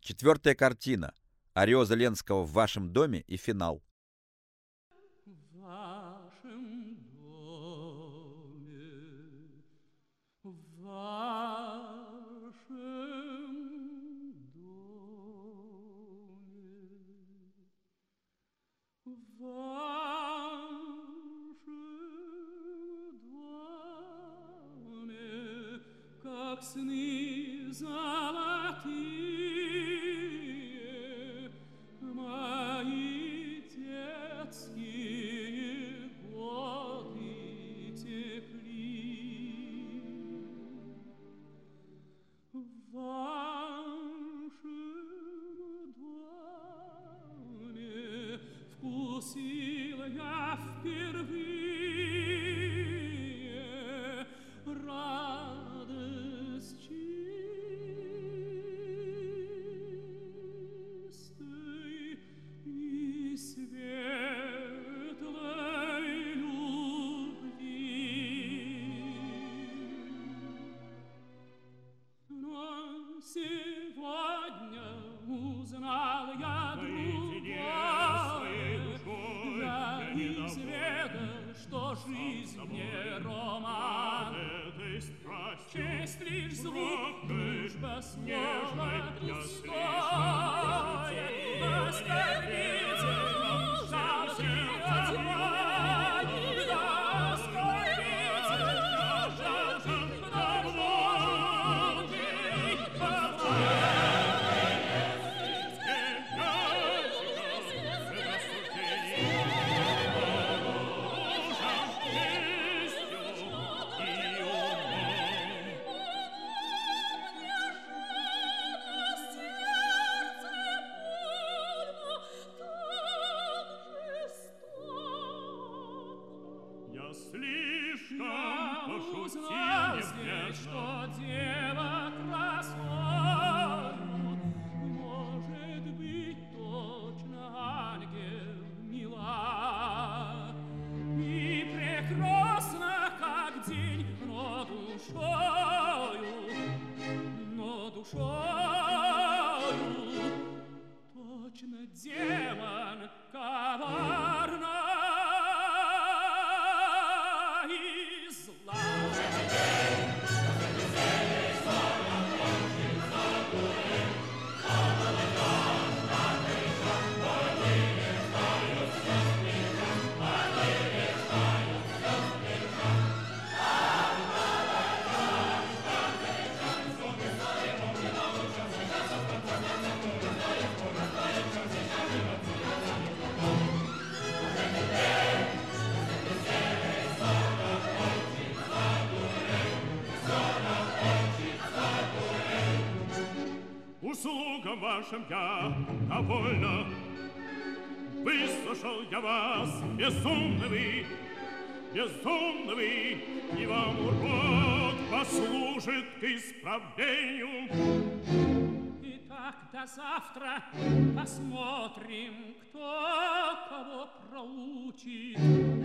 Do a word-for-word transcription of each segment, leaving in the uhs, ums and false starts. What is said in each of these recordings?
Четвертая картина. Ариоза Ленского «В вашем доме» и финал. В вашем доме, в вашем доме, в вашем доме, как сны золотые, мои детские годы текли. В вашем доме вкусил я впервые радость чистой и светлой любви. Но сегодня узнал я другое, я изведал, что жизнь не роман. Честь лишь звук, дружба слово пустое, оскорбительно жалкий обман, оскорбительно жалкий обман. Узнал здесь, что дева красою может быть точно ангел мила и прекрасна, как день, но душою, но душою точно демон коварна. Услугам вашим я довольна. Выслушал я вас, безумны вы, безумны вы, и вам урок послужит к исправлению. Итак, до завтра посмотрим, кто кого проучит.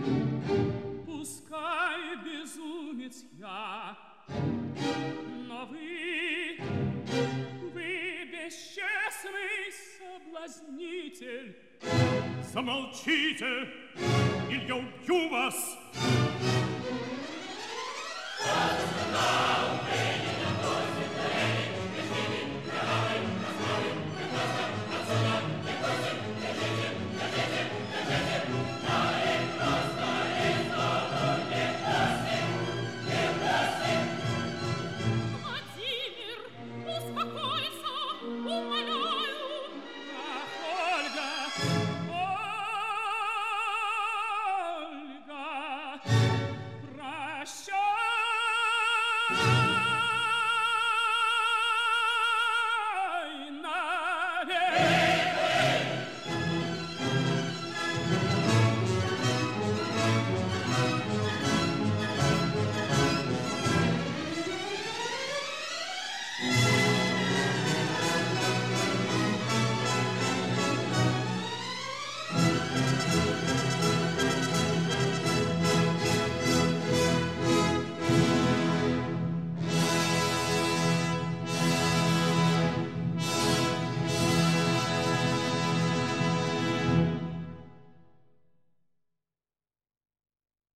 Пускай безумец я, но вы, вы бесчестный соблазнитель. Замолчите, или я убью вас.